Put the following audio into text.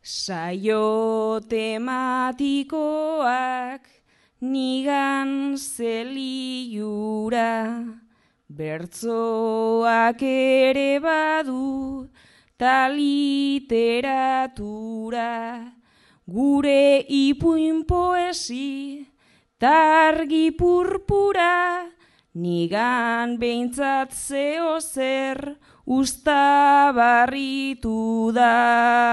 Saio tematikoak nigan zeliura, bertzoak ere badu ta literatura, gure ipuin poesi targi purpura, nigan behintzat zeo zer ustabarritu da.